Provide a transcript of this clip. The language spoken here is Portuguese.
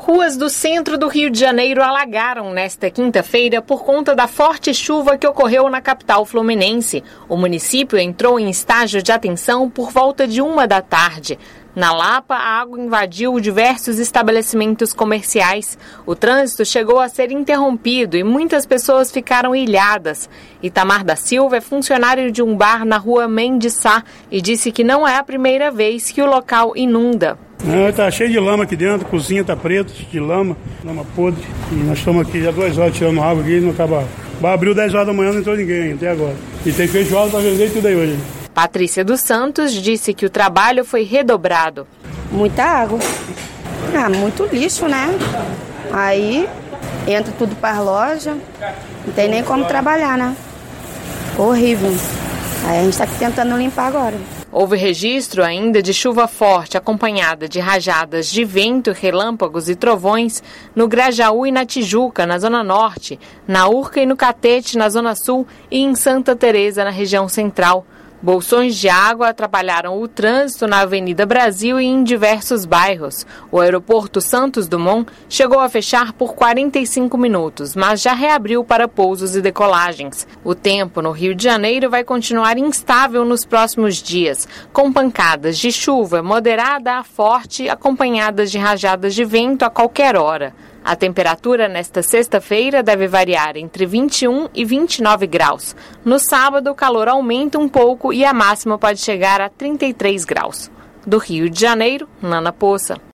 Ruas do centro do Rio de Janeiro alagaram nesta quinta-feira por conta da forte chuva que ocorreu na capital fluminense. O município entrou em estágio de atenção por volta de 1 da tarde. Na Lapa, a água invadiu diversos estabelecimentos comerciais. O trânsito chegou a ser interrompido e muitas pessoas ficaram ilhadas. Itamar da Silva é funcionário de um bar na rua Mendes Sá e disse que não é a primeira vez que o local inunda. Tá cheio de lama aqui dentro, a cozinha tá preta de lama podre. E nós estamos aqui há 2 horas tirando água aqui e não acaba. Abriu 10 horas da manhã, não entrou ninguém até agora. E tem feijoada para vender tudo aí hoje. Patrícia dos Santos disse que o trabalho foi redobrado. Muita água. Muito lixo, né? Aí entra tudo para a loja, não tem nem como trabalhar, né? Horrível. Aí a gente está tentando limpar agora. Houve registro ainda de chuva forte, acompanhada de rajadas de vento, relâmpagos e trovões no Grajaú e na Tijuca, na Zona Norte, na Urca e no Catete, na Zona Sul e em Santa Teresa, na região central. Bolsões de água atrapalharam o trânsito na Avenida Brasil e em diversos bairros. O aeroporto Santos Dumont chegou a fechar por 45 minutos, mas já reabriu para pousos e decolagens. O tempo no Rio de Janeiro vai continuar instável nos próximos dias, com pancadas de chuva moderada a forte, acompanhadas de rajadas de vento a qualquer hora. A temperatura nesta sexta-feira deve variar entre 21 e 29 graus. No sábado, o calor aumenta um pouco e a máxima pode chegar a 33 graus. Do Rio de Janeiro, Nana Poça.